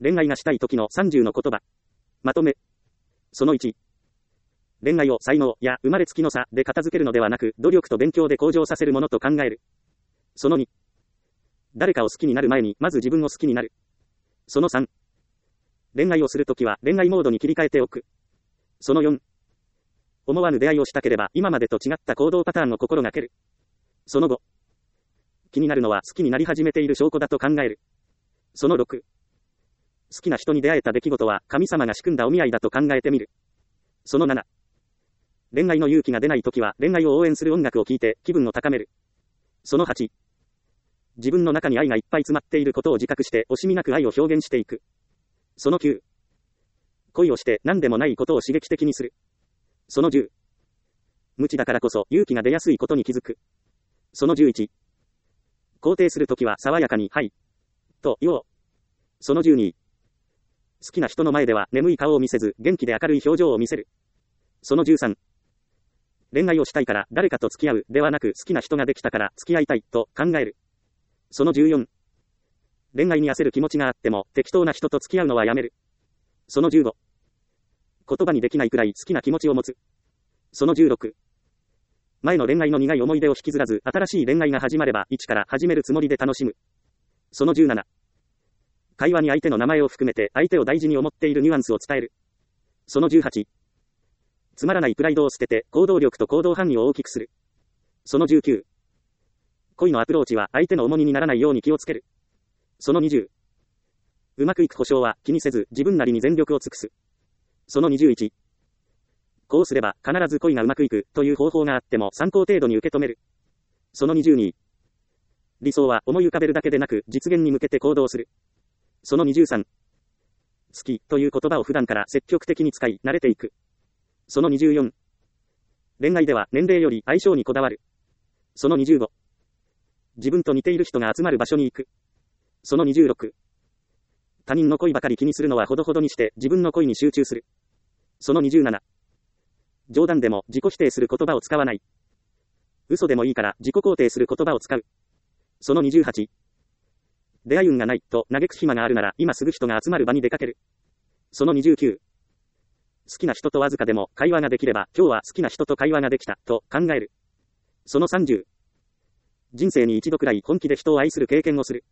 恋愛がしたい時の30の言葉。まとめ。その1。恋愛を才能や生まれつきの差で片付けるのではなく、努力と勉強で向上させるものと考える。その2。誰かを好きになる前に、まず自分を好きになる。その3。恋愛をするときは恋愛モードに切り替えておく。その4。思わぬ出会いをしたければ、今までと違った行動パターンを心がける。その5。気になるのは好きになり始めている証拠だと考える。その6。好きな人に出会えた出来事は神様が仕組んだお見合いだと考えてみる。その7。恋愛の勇気が出ないときは恋愛を応援する音楽を聴いて気分を高める。その8。自分の中に愛がいっぱい詰まっていることを自覚して惜しみなく愛を表現していく。その9。恋をして何でもないことを刺激的にする。その10。無知だからこそ勇気が出やすいことに気づく。その11。肯定するときは爽やかにはいと言おう。その12。好きな人の前では眠い顔を見せず元気で明るい表情を見せる。その13。恋愛をしたいから誰かと付き合うではなく好きな人ができたから付き合いたいと考える。その14。恋愛に焦る気持ちがあっても適当な人と付き合うのはやめる。その15。言葉にできないくらい好きな気持ちを持つ。その16。前の恋愛の苦い思い出を引きずらず新しい恋愛が始まれば一から始めるつもりで楽しむ。その17。会話に相手の名前を含めて相手を大事に思っているニュアンスを伝える。その18。つまらないプライドを捨てて行動力と行動範囲を大きくする。その19。恋のアプローチは相手の重荷にならないように気をつける。その20。うまくいく保証は気にせず自分なりに全力を尽くす。その21。こうすれば必ず恋がうまくいくという方法があっても参考程度に受け止める。その22。理想は思い浮かべるだけでなく実現に向けて行動する。その23。好きという言葉を普段から積極的に使い慣れていく。その24。恋愛では年齢より相性にこだわる。その25。自分と似ている人が集まる場所に行く。その26。他人の恋ばかり気にするのはほどほどにして自分の恋に集中する。その27。冗談でも自己否定する言葉を使わない。嘘でもいいから自己肯定する言葉を使う。その28。出会い運がないと嘆く暇があるなら今すぐ人が集まる場に出かける。その29。好きな人とわずかでも会話ができれば今日は好きな人と会話ができたと考える。その30。人生に一度くらい本気で人を愛する経験をする。